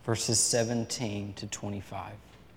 verses 17 to 25.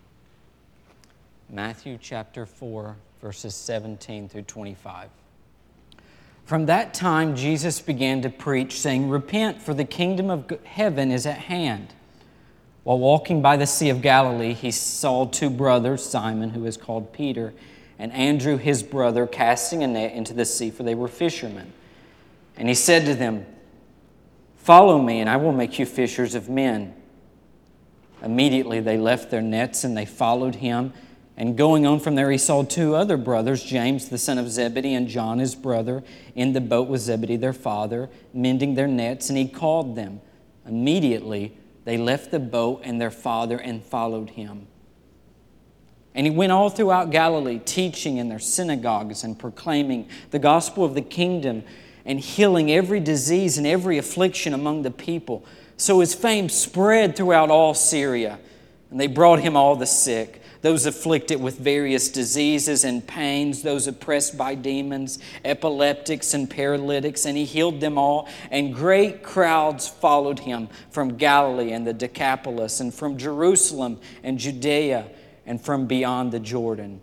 Matthew chapter 4, verses 17 through 25. From that time, Jesus began to preach, saying, "Repent, for the kingdom of heaven is at hand." While walking by the Sea of Galilee, he saw two brothers, Simon, who is called Peter, and Andrew, his brother, casting a net into the sea, for they were fishermen. And he said to them, "Follow me, and I will make you fishers of men." Immediately they left their nets, and they followed him. And going on from there, he saw two other brothers, James, the son of Zebedee, and John, his brother, in the boat with Zebedee, their father, mending their nets, and he called them. Immediately they left the boat and their father and followed him. And he went all throughout Galilee, teaching in their synagogues and proclaiming the gospel of the kingdom and healing every disease and every affliction among the people. So his fame spread throughout all Syria, and they brought him all the sick, those afflicted with various diseases and pains, those oppressed by demons, epileptics and paralytics, and he healed them all. And great crowds followed him from Galilee and the Decapolis, and from Jerusalem and Judea, and from beyond the Jordan.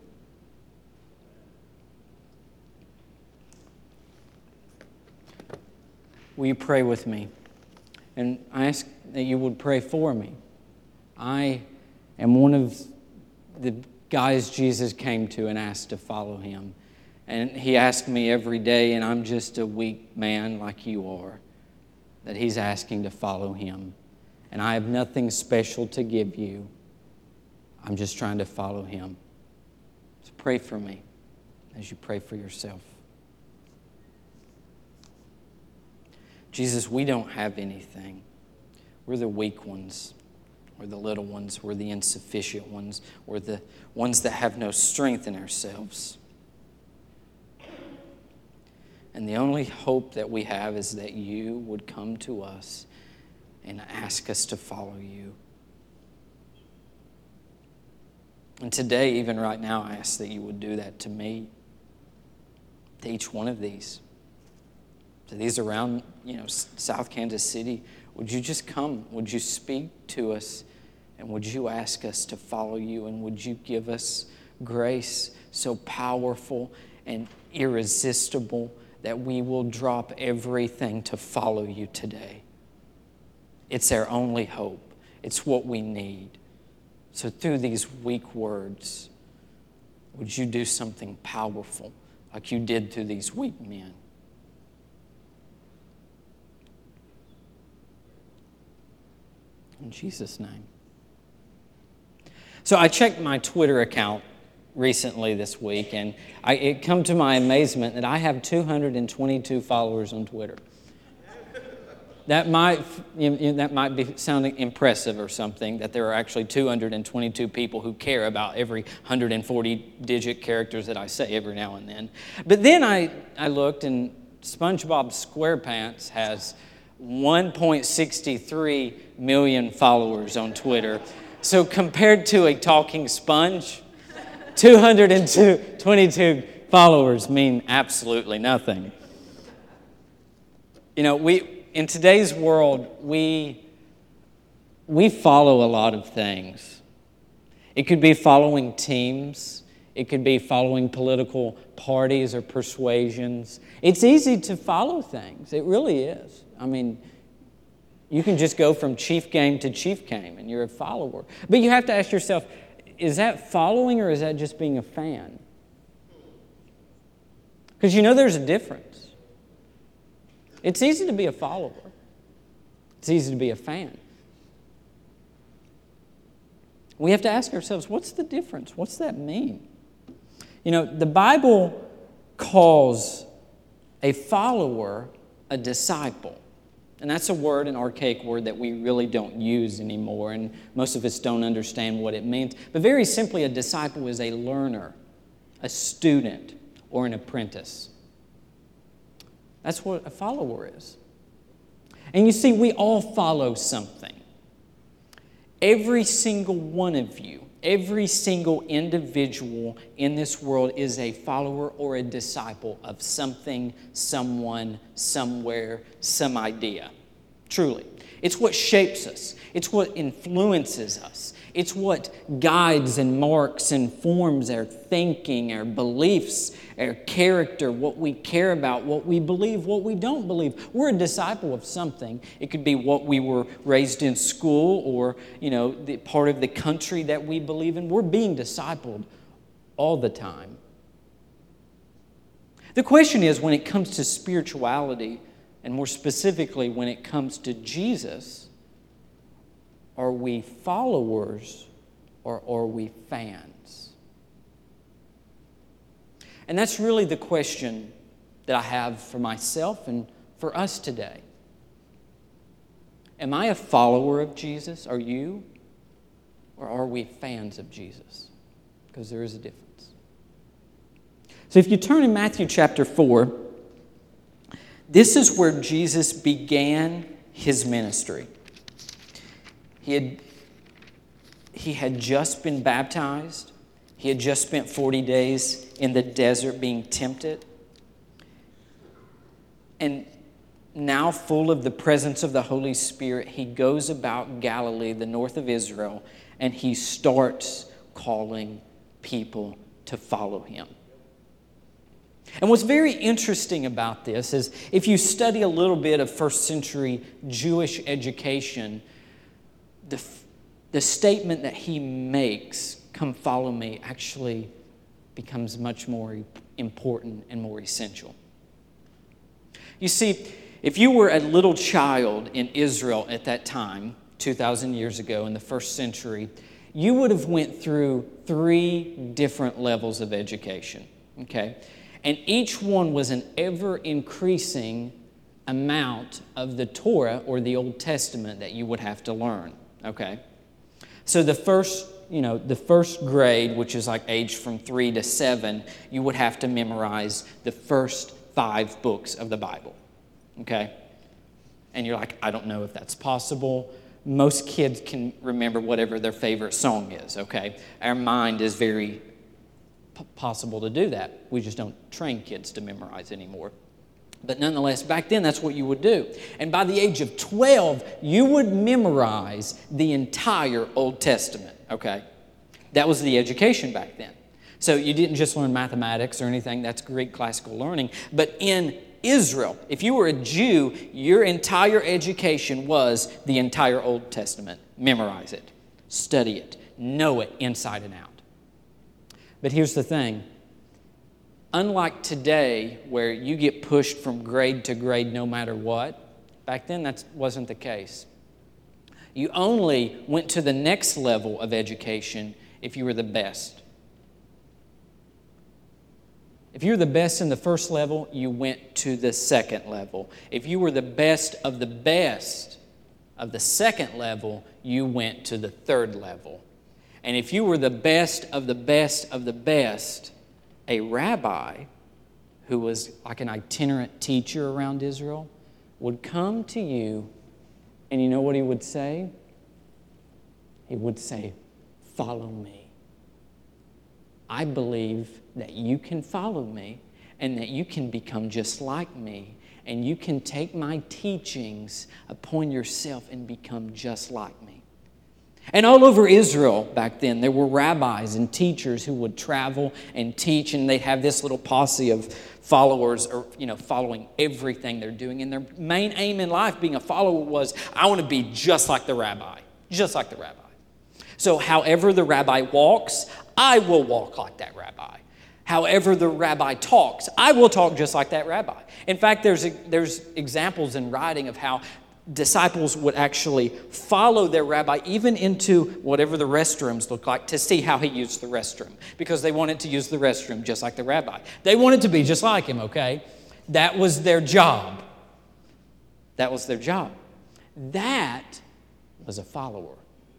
Will you pray with me? And I ask that you would pray for me. I am one of the guys Jesus came to and asked to follow him. And he asked me every day, and I'm just a weak man like you are, that he's asking to follow him. And I have nothing special to give you. I'm just trying to follow him. So pray for me as you pray for yourself. Jesus, we don't have anything. We're the weak ones. We're the little ones. We're the insufficient ones. We're the ones that have no strength in ourselves. And the only hope that we have is that you would come to us and ask us to follow you. And today, even right now, I ask that you would do that to me, to each one of these. To these around, South Kansas City, would you just come? Would you speak to us? And would you ask us to follow you? And would you give us grace so powerful and irresistible that we will drop everything to follow you today? It's our only hope. It's what we need. So through these weak words, would you do something powerful like you did through these weak men? In Jesus' name. So I checked my Twitter account recently this week, and it come to my amazement that I have 222 followers on Twitter. That might be sounding impressive or something, that there are actually 222 people who care about every 140-digit characters that I say every now and then. But then I looked, and SpongeBob SquarePants has 1.63 million followers on Twitter. So compared to a talking sponge, 222 followers mean absolutely nothing. In today's world, we follow a lot of things. It could be following teams. It could be following political parties or persuasions. It's easy to follow things. It really is. I mean, you can just go from chief game to chief game and you're a follower. But you have to ask yourself, is that following or is that just being a fan? Because there's a difference. It's easy to be a follower. It's easy to be a fan. We have to ask ourselves, what's the difference? What's that mean? The Bible calls a follower a disciple. And that's a word, an archaic word that we really don't use anymore, and most of us don't understand what it means. But very simply, a disciple is a learner, a student, or an apprentice. That's what a follower is. And you see, we all follow something. Every single one of you, every single individual in this world is a follower or a disciple of something, someone, somewhere, some idea. Truly. It's what shapes us. It's what influences us. It's what guides and marks and forms our thinking, our beliefs, our character, what we care about, what we believe, what we don't believe. We're a disciple of something. It could be what we were raised in school or, the part of the country that we believe in. We're being discipled all the time. The question is, when it comes to spirituality, and more specifically when it comes to Jesus, are we followers or are we fans? And that's really the question that I have for myself and for us today. Am I a follower of Jesus? Are you? Or are we fans of Jesus? Because there is a difference. So if you turn in Matthew chapter 4, this is where Jesus began his ministry. He had just been baptized. He had just spent 40 days in the desert being tempted. And now, full of the presence of the Holy Spirit, he goes about Galilee, the north of Israel, and he starts calling people to follow him. And what's very interesting about this is if you study a little bit of first century Jewish education, the statement that he makes, "Come follow me," actually becomes much more important and more essential. You see, if you were a little child in Israel at that time, 2,000 years ago in the first century, you would have went through 3 different levels of education, okay? And each one was an ever-increasing amount of the Torah or the Old Testament that you would have to learn, okay? So the first grade, which is like aged from 3 to 7, you would have to memorize the first 5 books of the Bible, okay? And you're like, I don't know if that's possible. Most kids can remember whatever their favorite song is, okay? Our mind is very possible to do that. We just don't train kids to memorize anymore. But nonetheless, back then, that's what you would do. And by the age of 12, you would memorize the entire Old Testament, okay? That was the education back then. So you didn't just learn mathematics or anything. That's Greek classical learning. But in Israel, if you were a Jew, your entire education was the entire Old Testament. Memorize it, study it, know it inside and out. But here's the thing. Unlike today, where you get pushed from grade to grade no matter what, back then that wasn't the case. You only went to the next level of education if you were the best. If you were the best in the first level, you went to the second level. If you were the best of the second level, you went to the third level. And if you were the best of the best of the best, a rabbi who was like an itinerant teacher around Israel would come to you, and you know what he would say? He would say, "Follow me. I believe that you can follow me and that you can become just like me, and you can take my teachings upon yourself and become just like me." And all over Israel back then, there were rabbis and teachers who would travel and teach, and they'd have this little posse of followers, or following everything they're doing. And their main aim in life, being a follower, was, I want to be just like the rabbi, just like the rabbi. So however the rabbi walks, I will walk like that rabbi. However the rabbi talks, I will talk just like that rabbi. In fact, there's examples in writing of how disciples would actually follow their rabbi even into whatever the restrooms look like to see how he used the restroom, because they wanted to use the restroom just like the rabbi. They wanted to be just like him, okay? That was their job. That was their job. That was a follower.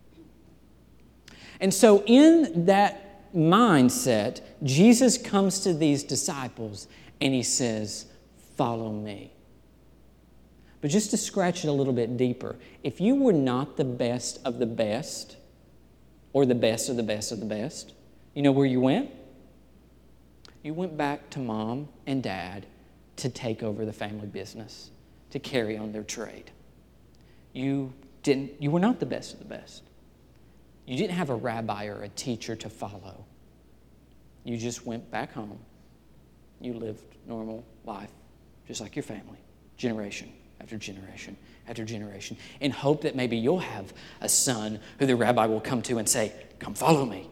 And so in that mindset, Jesus comes to these disciples and he says, "Follow me." But just to scratch it a little bit deeper, if you were not the best of the best, or the best of the best of the best, you know where you went? You went back to mom and dad to take over the family business, to carry on their trade. you were not the best of the best. You didn't have a rabbi or a teacher to follow. You just went back home. You lived normal life, just like your family, generation after generation after generation, in hope that maybe you'll have a son who the rabbi will come to and say, "Come follow me."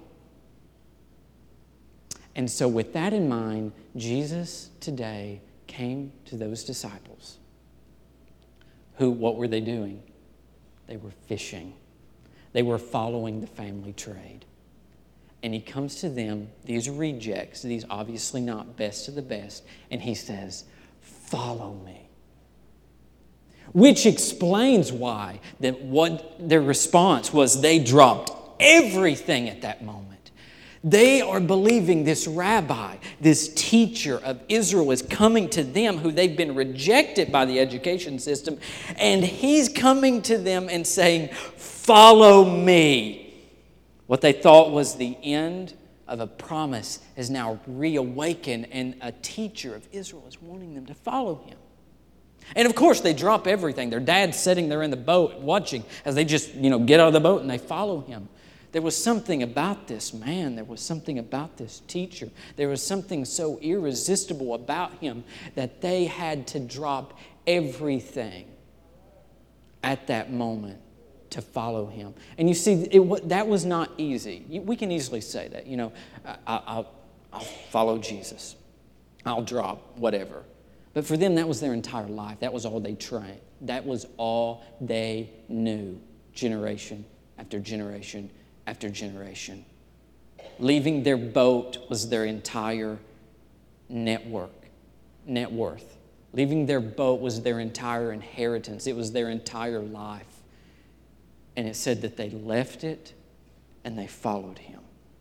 And so with that in mind, Jesus today came to those disciples who, what were they doing? They were fishing. They were following the family trade. And he comes to them, these rejects, these obviously not best of the best, and he says, "Follow me." Which explains why what their response was. They dropped everything at that moment. They are believing this rabbi, this teacher of Israel is coming to them who they've been rejected by the education system. And he's coming to them and saying, "Follow me." What they thought was the end of a promise is now reawakened, and a teacher of Israel is wanting them to follow him. And of course, they drop everything. Their dad's sitting there in the boat watching as they just, get out of the boat and they follow him. There was something about this man. There was something about this teacher. There was something so irresistible about him that they had to drop everything at that moment to follow him. And you see, that was not easy. We can easily say that, I'll follow Jesus. I'll drop whatever. But for them, that was their entire life. That was all they trained. That was all they knew, generation after generation after generation. Leaving their boat was their entire net worth. Leaving their boat was their entire inheritance. It was their entire life. And it said that they left it and they followed him.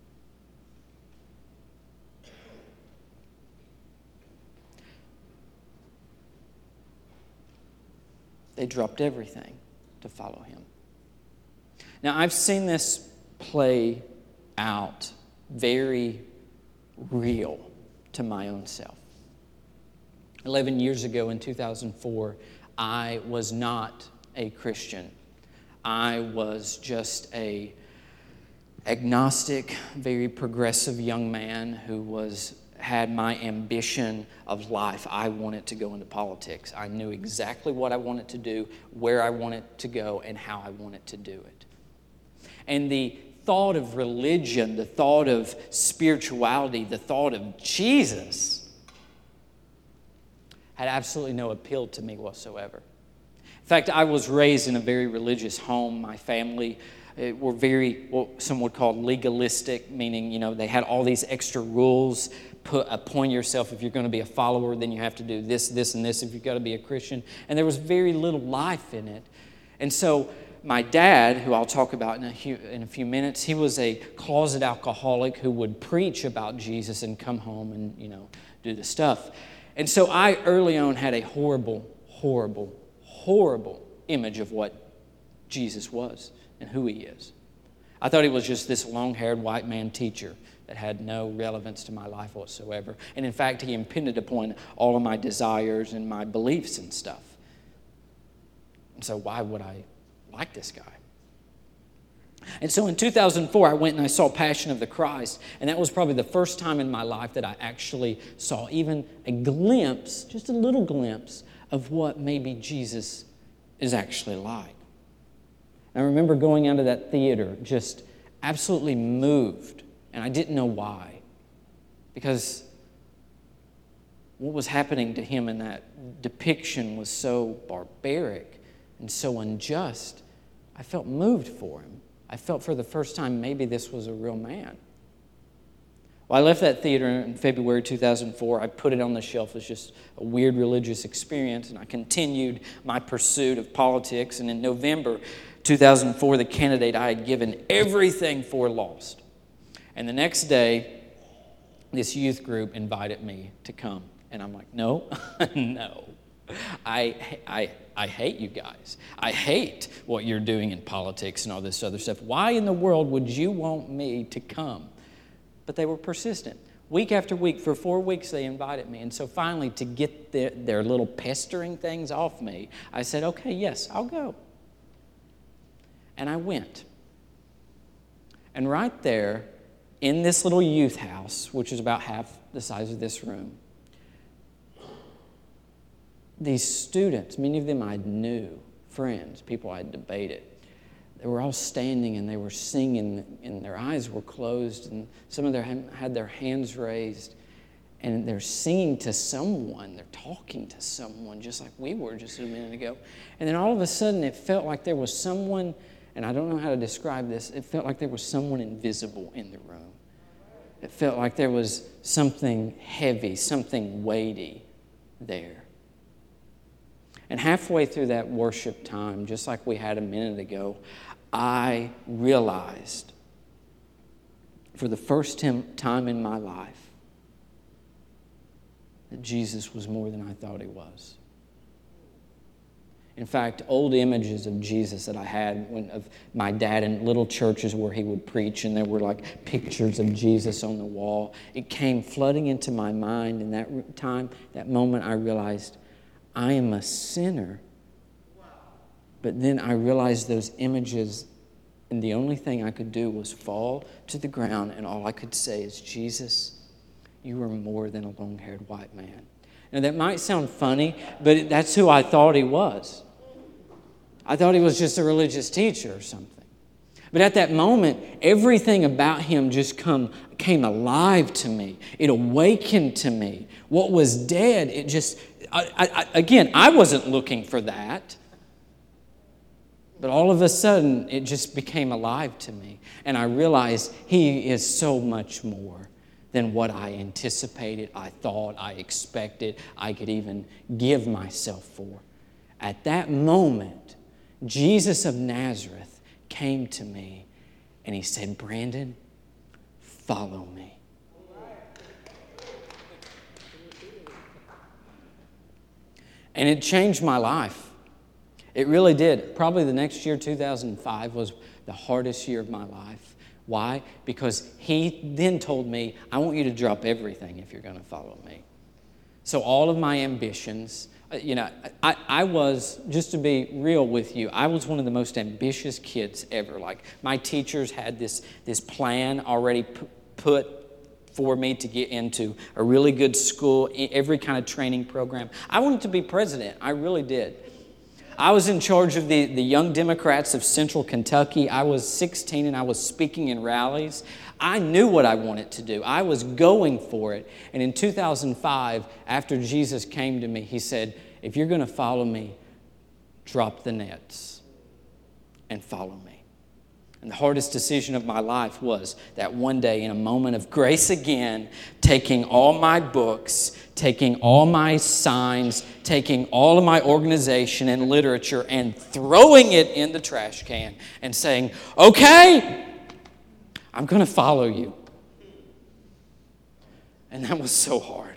They dropped everything to follow him. Now, I've seen this play out very real to my own self. 11 years ago in 2004, I was not a Christian. I was just a agnostic, very progressive young man who had my ambition of life. I wanted to go into politics. I knew exactly what I wanted to do, where I wanted to go, and how I wanted to do it. And the thought of religion, the thought of spirituality, the thought of Jesus had absolutely no appeal to me whatsoever. In fact, I was raised in a very religious home. My family were very, what some would call legalistic, meaning, they had all these extra rules. Appoint yourself if you're going to be a follower, then you have to do this, this, and this if you've got to be a Christian. And there was very little life in it. And so my dad, who I'll talk about in a few minutes, he was a closet alcoholic who would preach about Jesus and come home and, do the stuff. And so I early on had a horrible, horrible, horrible image of what Jesus was and who he is. I thought he was just this long-haired white man teacher that had no relevance to my life whatsoever. And in fact, he impended upon all of my desires and my beliefs and stuff. And so why would I like this guy? And so in 2004, I went and I saw Passion of the Christ, and that was probably the first time in my life that I actually saw even a glimpse, just a little glimpse, of what maybe Jesus is actually like. I remember going out of that theater just absolutely moved, and I didn't know why, because what was happening to him in that depiction was so barbaric and so unjust. I felt moved for him. I felt for the first time maybe this was a real man. Well, I left that theater in February 2004. I put it on the shelf as just a weird religious experience, and I continued my pursuit of politics. And in November 2004, the candidate I had given everything for lost. And the next day, this youth group invited me to come. And I'm like, no, no. I hate you guys. I hate what you're doing in politics and all this other stuff. Why in the world would you want me to come? But they were persistent. Week after week, for 4 weeks, they invited me. And so finally, to get their little pestering things off me, I said, okay, yes, I'll go. And I went. And right there, in this little youth house, which is about half the size of this room, these students, many of them I knew, friends, people I had debated, they were all standing and they were singing, and their eyes were closed, and some of them had their hands raised, and they're singing to someone, they're talking to someone, just like we were just a minute ago. And then all of a sudden, it felt like there was someone, and I don't know how to describe this, it felt like there was someone invisible in the room. It felt like there was something heavy, something weighty there. And halfway through that worship time, just like we had a minute ago, I realized for the first time in my life that Jesus was more than I thought he was. In fact, old images of Jesus that I had of my dad in little churches where he would preach, and there were like pictures of Jesus on the wall, it came flooding into my mind. In that time, that moment, I realized I am a sinner. But then I realized those images, and the only thing I could do was fall to the ground, and all I could say is, Jesus, you are more than a long-haired white man. Now, that might sound funny, but that's who I thought he was. I thought he was just a religious teacher or something. But at that moment, everything about him just came alive to me. It awakened to me. What was dead, it just... Again, I wasn't looking for that. But all of a sudden, it just became alive to me. And I realized he is so much more than what I anticipated, I thought, I expected, I could even give myself for. At that moment, Jesus of Nazareth came to me and he said, Brandon, follow me. And it changed my life. It really did. Probably the next year, 2005, was the hardest year of my life. Why? Because he then told me, I want you to drop everything if you're going to follow me. So all of my ambitions, I was, just to be real with you, I was one of the most ambitious kids ever. Like, my teachers had this plan already put for me to get into a really good school, every kind of training program. I wanted to be president. I really did. I was in charge of the Young Democrats of Central Kentucky. I was 16 and I was speaking in rallies. I knew what I wanted to do. I was going for it. And in 2005, after Jesus came to me, he said, if you're going to follow me, drop the nets and follow me. And the hardest decision of my life was that one day, in a moment of grace again, taking all my books, taking all my signs, taking all of my organization and literature and throwing it in the trash can and saying, okay, I'm going to follow you. And that was so hard.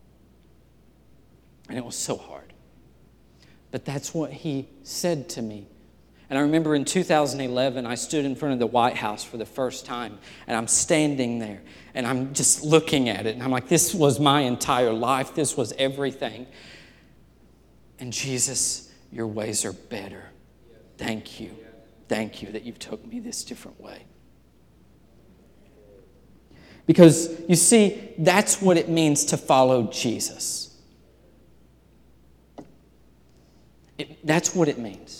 And it was so hard. But that's what he said to me. And I remember in 2011, I stood in front of the White House for the first time, and I'm standing there, and I'm just looking at it, and I'm like, this was my entire life. This was everything. And Jesus, your ways are better. Thank you. Thank you that you've took me this different way. Because, you see, that's what it means to follow Jesus. That's what it means.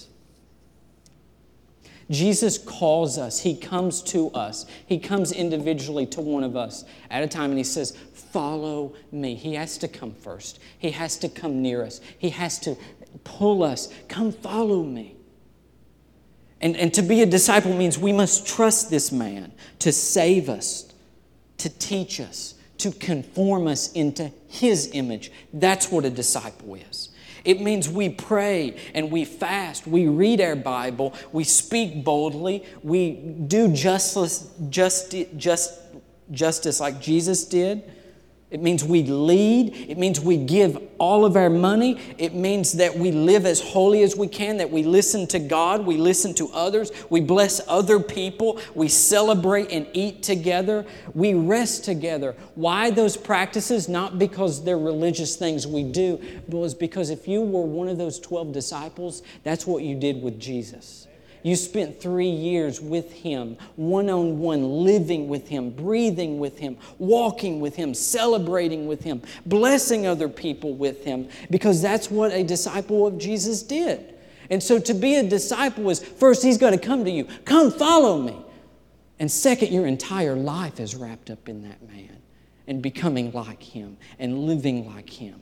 Jesus calls us. He comes to us. He comes individually to one of us at a time, and he says, follow me. He has to come first. He has to come near us. He has to pull us. Come follow me. And to be a disciple means we must trust this man to save us, to teach us, to conform us into his image. That's what a disciple is. It means we pray and we fast, we read our Bible, we speak boldly, we do justice like Jesus did. It means we lead. It means we give all of our money. It means that we live as holy as we can, that we listen to God, we listen to others, we bless other people, we celebrate and eat together, we rest together. Why those practices? Not because they're religious things we do, but it was because if you were one of those 12 disciples, that's what you did with Jesus. You spent 3 years with Him, one-on-one, living with Him, breathing with Him, walking with Him, celebrating with Him, blessing other people with Him, because that's what a disciple of Jesus did. And so to be a disciple is, first, He's got to come to you. Come, follow me. And second, your entire life is wrapped up in that man and becoming like Him and living like Him.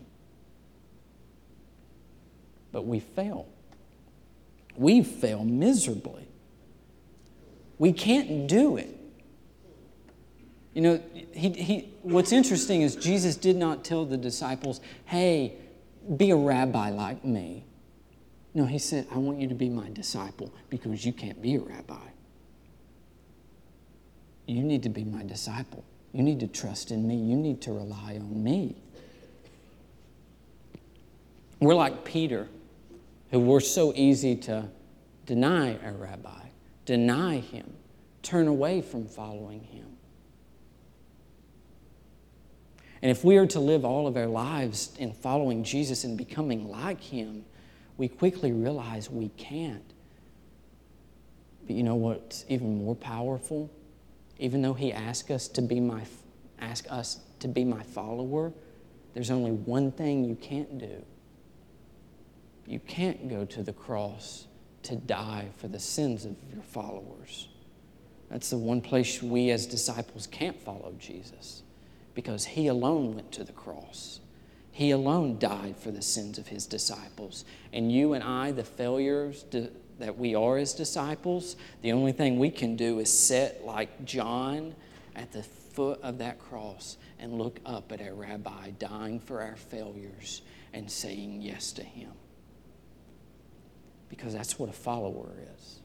But we fail. We fail miserably. We can't do it. You know, what's interesting is Jesus did not tell the disciples, hey, be a rabbi like me. No, He said, I want you to be my disciple because you can't be a rabbi. You need to be my disciple. You need to trust in me. You need to rely on me. We're like Peter, who were so easy to deny our rabbi, deny Him, turn away from following Him. And if we are to live all of our lives in following Jesus and becoming like Him, we quickly realize we can't. But you know what's even more powerful? Even though He asked us to be my follower, there's only one thing you can't do. You can't go to the cross to die for the sins of your followers. That's the one place we as disciples can't follow Jesus, because He alone went to the cross. He alone died for the sins of His disciples. And you and I, the failures that we are as disciples, the only thing we can do is sit like John at the foot of that cross and look up at our rabbi dying for our failures and saying yes to Him. Because that's what a follower is.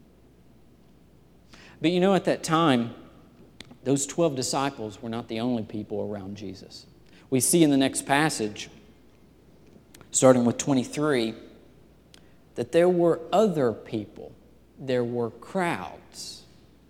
But you know, at that time, those 12 disciples were not the only people around Jesus. We see in the next passage, starting with 23, that there were other people. There were crowds.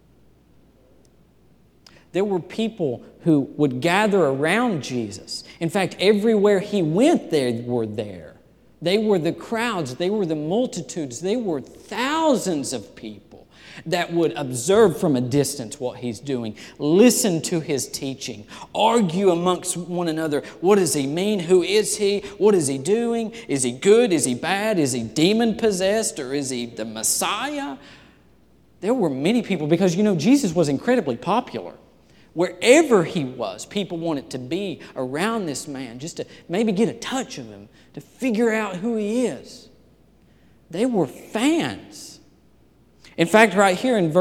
There were people who would gather around Jesus. In fact, everywhere He went, they were there. They were the crowds. They were the multitudes. They were thousands of people that would observe from a distance what He's doing, listen to His teaching, argue amongst one another. What does He mean? Who is He? What is He doing? Is He good? Is He bad? Is He demon-possessed? Or is He the Messiah? There were many people, because, you know, Jesus was incredibly popular. Wherever He was, people wanted to be around this man, just to maybe get a touch of Him, to figure out who He is. They were fans. In fact, right here in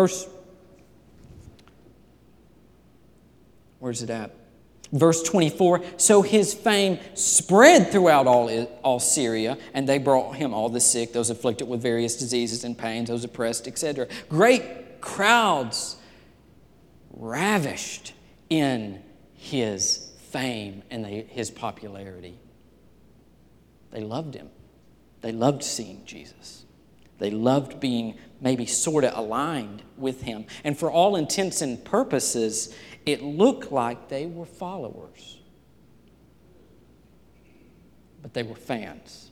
where's it at? Verse 24, so His fame spread throughout all Syria, and they brought Him all the sick, those afflicted with various diseases and pains, those oppressed, etc. Great crowds ravished in His fame and His popularity. They loved Him. They loved seeing Jesus. They loved being maybe sort of aligned with Him. And for all intents and purposes, it looked like they were followers. But they were fans.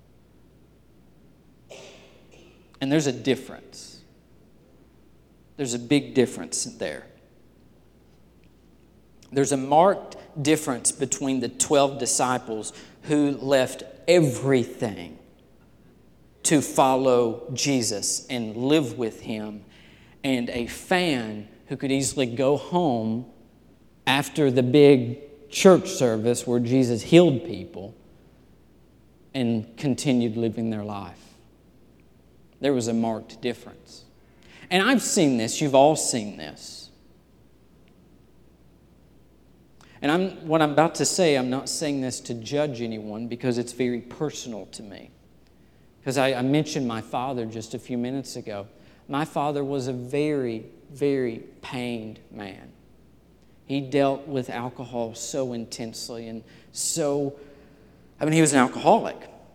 And there's a difference. There's a big difference there. There's a marked difference between the 12 disciples who left everything to follow Jesus and live with Him, and a fan who could easily go home after the big church service where Jesus healed people and continued living their life. There was a marked difference. And I've seen this. You've all seen this. And what I'm about to say, I'm not saying this to judge anyone, because it's very personal to me. Because I mentioned my father just a few minutes ago. My father was a very, very pained man. He dealt with alcohol so intensely and he was an alcoholic.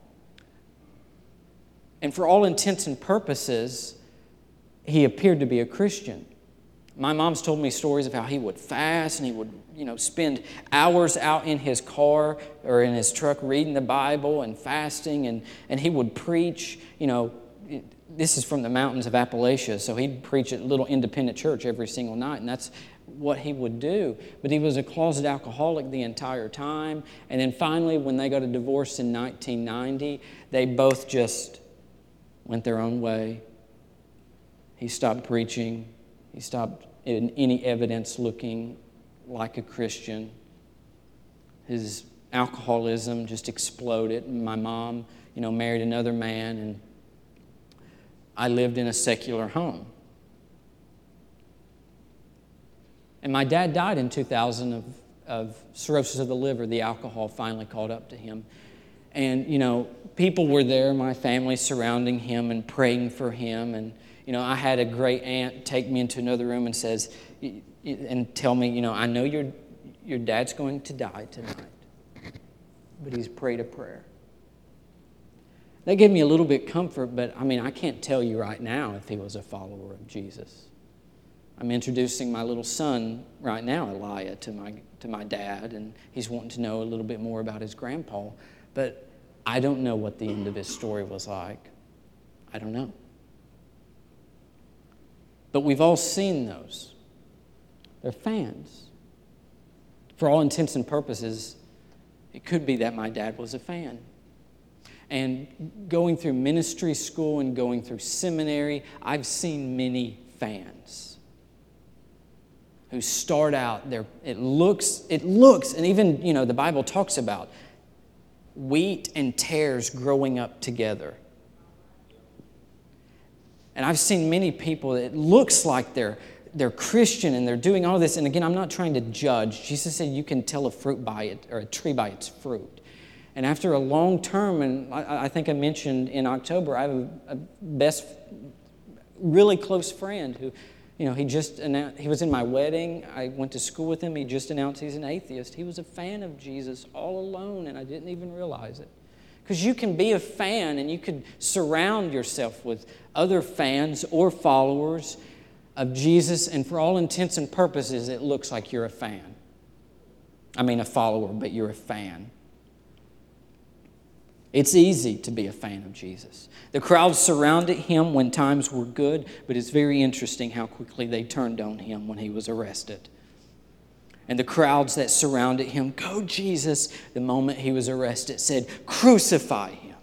And for all intents and purposes, he appeared to be a Christian. My mom's told me stories of how he would fast and he would, spend hours out in his car or in his truck reading the Bible and fasting, and he would preach, this is from the mountains of Appalachia, so he'd preach at a little independent church every single night, and that's what he would do. But he was a closet alcoholic the entire time. And then finally, when they got a divorce in 1990, they both just went their own way. He stopped preaching. He stopped in any evidence looking like a Christian. His alcoholism just exploded. My mom, married another man, and I lived in a secular home. And my dad died in 2000 of cirrhosis of the liver. The alcohol finally caught up to him. And, people were there, my family surrounding him and praying for him. And, I had a great aunt take me into another room and tell me, I know your dad's going to die tonight, but he's prayed a prayer. That gave me a little bit comfort, but I can't tell you right now if he was a follower of Jesus. I'm introducing my little son right now, Elijah, to my dad, and he's wanting to know a little bit more about his grandpa. But I don't know what the end of his story was like. I don't know. But we've all seen those. They're fans. For all intents and purposes, it could be that my dad was a fan. And going through ministry school and going through seminary, I've seen many fans who start out there. It looks, and even, the Bible talks about wheat and tares growing up together. And I've seen many people that it looks like they're Christian and they're doing all this. And again, I'm not trying to judge. Jesus said you can tell a tree by its fruit. And after a long term, and I think I mentioned in October, I have a best, really close friend who, he just announced, he was in my wedding. I went to school with him. He just announced he's an atheist. He was a fan of Jesus all alone, and I didn't even realize it. Because you can be a fan, and you could surround yourself with other fans or followers of Jesus, and for all intents and purposes, it looks like you're a fan. A follower, but you're a fan. It's easy to be a fan of Jesus. The crowd surrounded him when times were good, but it's very interesting how quickly they turned on him when he was arrested. And the crowds that surrounded him, "Go, Jesus," the moment he was arrested, said, "Crucify him."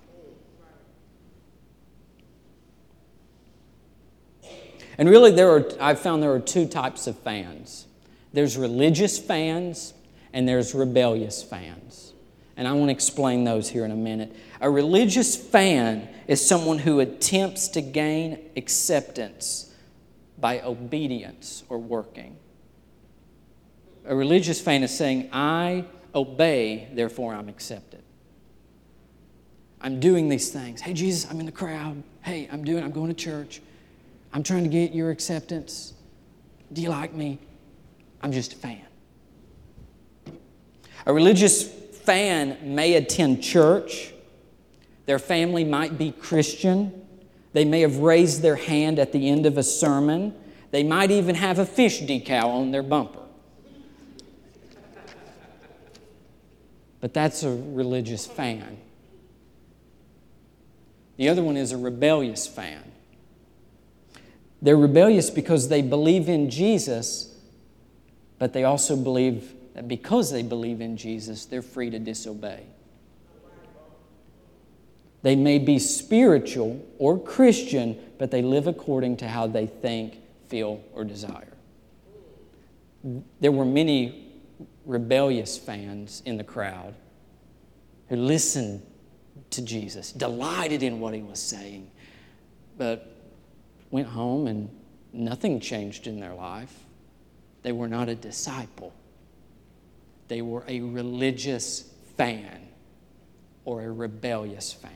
And really, I've found there are two types of fans. There's religious fans and there's rebellious fans. And I want to explain those here in a minute. A religious fan is someone who attempts to gain acceptance by obedience or working. A religious fan is saying, I obey, therefore I'm accepted. I'm doing these things. Hey, Jesus, I'm in the crowd. Hey, I'm going to church. I'm trying to get your acceptance. Do you like me? I'm just a fan. A religious fan may attend church. Their family might be Christian. They may have raised their hand at the end of a sermon. They might even have a fish decal on their bumper. But that's a religious fan. The other one is a rebellious fan. They're rebellious because they believe in Jesus, but they also believe that because they believe in Jesus, they're free to disobey. They may be spiritual or Christian, but they live according to how they think, feel, or desire. There were many rebellious fans in the crowd who listened to Jesus, delighted in what he was saying, but went home and nothing changed in their life. They were not a disciple. They were a religious fan or a rebellious fan.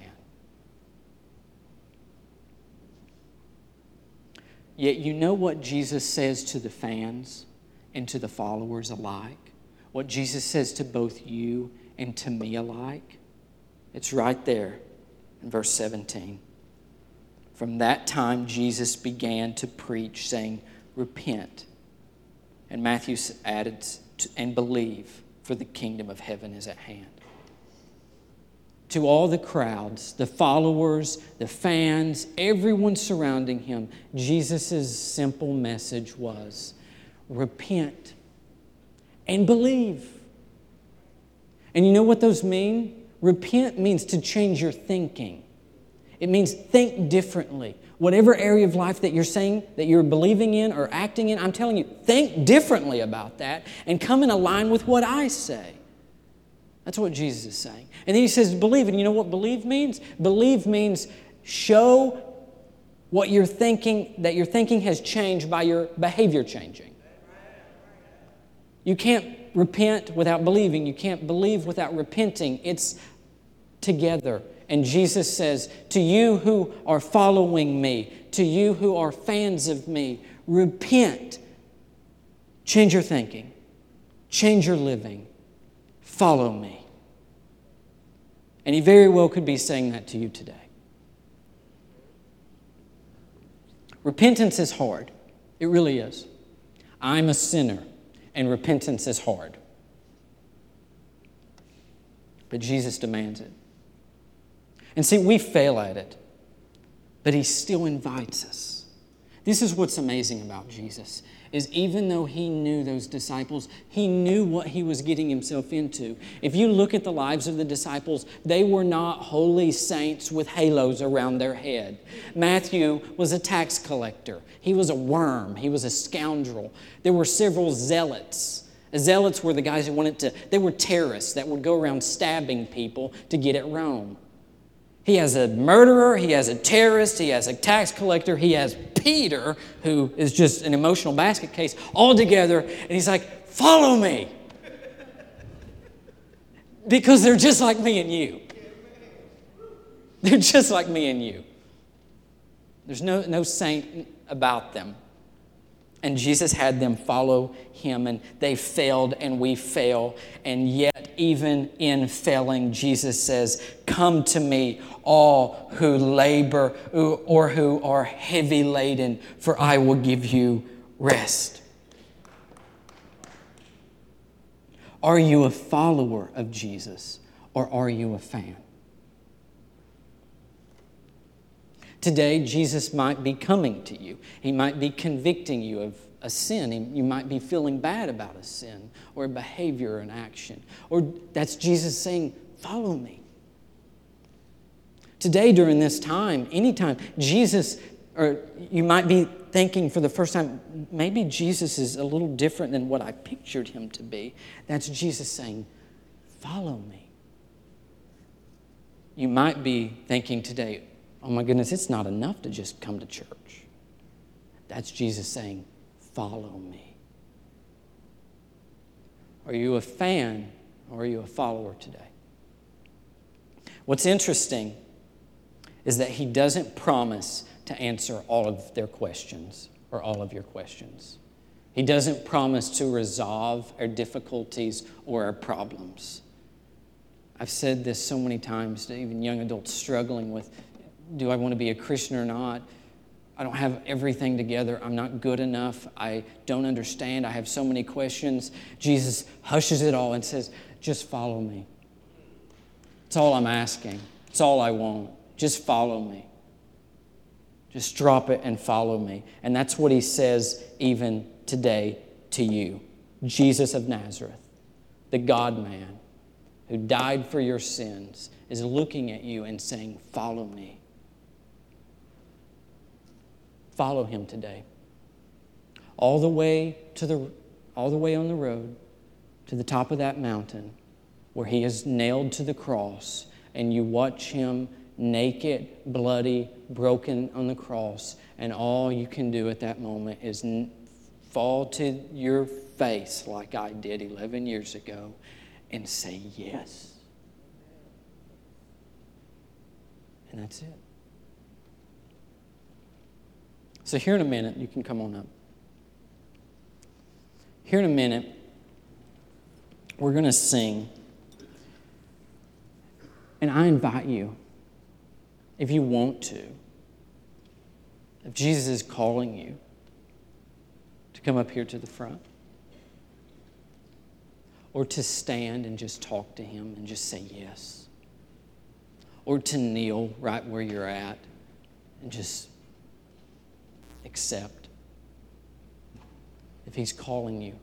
Yet you know what Jesus says to the fans and to the followers alike? What Jesus says to both you and to me alike? It's right there in verse 17. From that time, Jesus began to preach, saying, "Repent." And Matthew added, "and believe, for the kingdom of heaven is at hand." to all the crowds, the followers, the fans, everyone surrounding him, Jesus' simple message was, repent and believe. And you know what those mean? Repent means to change your thinking. It means think differently. Whatever area of life that you're saying, that you're believing in or acting in, I'm telling you, think differently about that and come in line with what I say. That's what Jesus is saying. And then he says, believe. And you know what believe means? Believe means show what you're thinking, that your thinking has changed by your behavior changing. You can't repent without believing. You can't believe without repenting. It's together. And Jesus says, to you who are following me, to you who are fans of me, repent. Change your thinking. Change your living. Follow me. And he very well could be saying that to you today. Repentance is hard. It really is. I'm a sinner, and repentance is hard. But Jesus demands it. And see, we fail at it, but he still invites us. This is what's amazing about Jesus, is even though he knew those disciples, he knew what he was getting himself into. If you look at the lives of the disciples, they were not holy saints with halos around their head. Matthew was a tax collector. He was a worm. He was a scoundrel. There were several zealots. Zealots were the guys who they were terrorists that would go around stabbing people to get at Rome. He has a murderer, he has a terrorist, he has a tax collector, he has Peter, who is just an emotional basket case, all together, and he's like, follow me. Because they're just like me and you. They're just like me and you. There's no saint about them. And Jesus had them follow him, and they failed, and we fail. And yet, even in failing, Jesus says, come to me, all who labor or who are heavy laden, for I will give you rest. Are you a follower of Jesus, or are you a fan? Today, Jesus might be coming to you. He might be convicting you of a sin. You might be feeling bad about a sin or a behavior or an action. Or that's Jesus saying, follow me. Today, during this time, anytime, Jesus, or you might be thinking for the first time, maybe Jesus is a little different than what I pictured him to be. That's Jesus saying, follow me. You might be thinking today, oh my goodness, it's not enough to just come to church. That's Jesus saying, follow me. Are you a fan or are you a follower today? What's interesting is that he doesn't promise to answer all of their questions or all of your questions. He doesn't promise to resolve our difficulties or our problems. I've said this so many times to even young adults struggling with, do I want to be a Christian or not? I don't have everything together. I'm not good enough. I don't understand. I have so many questions. Jesus hushes it all and says, just follow me. It's all I'm asking. It's all I want. Just follow me. Just drop it and follow me. And that's what he says even today to you. Jesus of Nazareth, the God-man who died for your sins, is looking at you and saying, follow me. Follow him today. All the way on the road to the top of that mountain where he is nailed to the cross, and you watch him naked, bloody, broken on the cross, and all you can do at that moment is fall to your face like I did 11 years ago and say yes. And that's it. So here in a minute, you can come on up. Here in a minute, we're going to sing. And I invite you, if you want to, if Jesus is calling you, to come up here to the front. Or to stand and just talk to him and just say yes. or to kneel right where you're at and just accept. If He's calling you,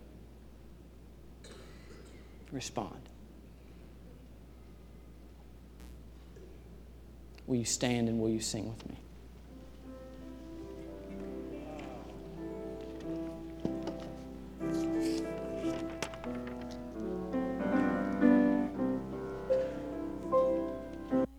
respond. Will you stand and will you sing with me?